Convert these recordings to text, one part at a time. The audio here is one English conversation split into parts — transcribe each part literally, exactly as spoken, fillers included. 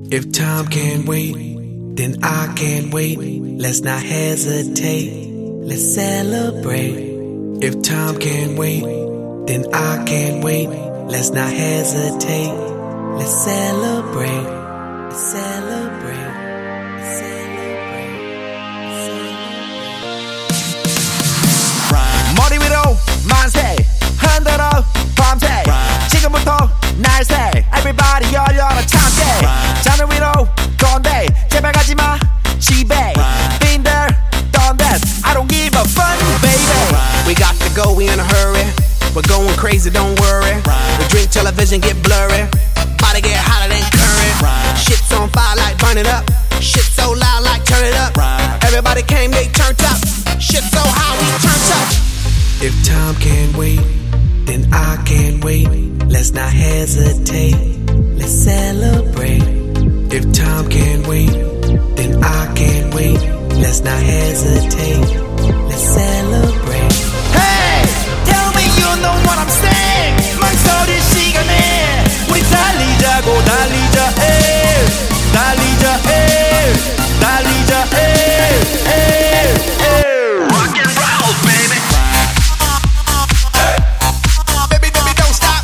If time can't wait, then I can't wait. Let's not hesitate, let's celebrate. If time can't wait, then I can't wait. Let's not hesitate, let's celebrate, let's celebrate, let's celebrate, celebrate. 머리 위로 만세 흔들어 밤새 지금부터 날새 Everybody 열려라 참새 자늘 위로 건데 제발 가지마 집에 Been there, done that I don't give a fuck baby. We got to go, we in a hurry. We're going crazy, don't worry. The drink television get blurry. Body get hotter than current. Shit's on fire like burn it up. Shit so loud like turn it up. Everybody came, they turned up. Shit so high, we turned up. If time can't wait, then I can't wait. Let's not hesitate, let's celebrate. If time can't wait, then I can't wait. Let's not hesitate, let's celebrate. Hey, tell me you know what I'm saying. 망설일 시간에 우리 달리자고 달리자 에 달리자 에 달리자 에 에 에 Rock and roll baby. Baby, baby, don't stop.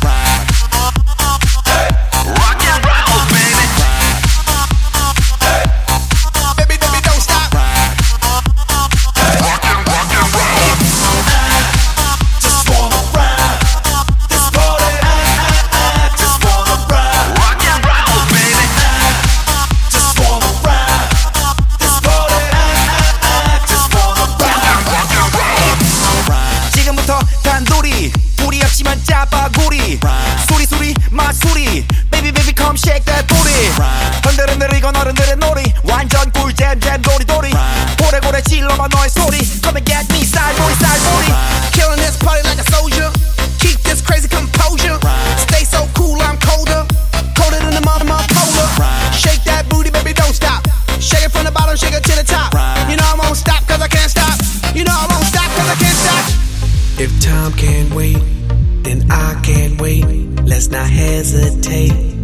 Rock and roll baby. Baby, baby, don't stop. Rock and rock and roll. Just wanna ride this party. Just wanna ride. Rock and roll baby. Just wanna ride this party. Just wanna ride. Rock and roll. 지금부터 단둘이 우리 없지만 짜파구리 소리 소리 맛소리 Baby baby come shake that booty 흔들 흔들 이건 어른들의 놀이 완전 꿀잼 잼 도리도리 고래고래 질러봐 너의 소리 Come and get me 쌀보리 쌀보리 Killing this party like a soldier. Keep this crazy composure. Stay so cool, I'm colder. Colder than the bottom of polar. Shake that booty, baby, don't stop. Shake it from the bottom, shake it to the top. You know I won't stop, cause I can't stop. You know I won't stop, cause I can't stop. If time can't wait, then I can't wait. Let's not hesitate,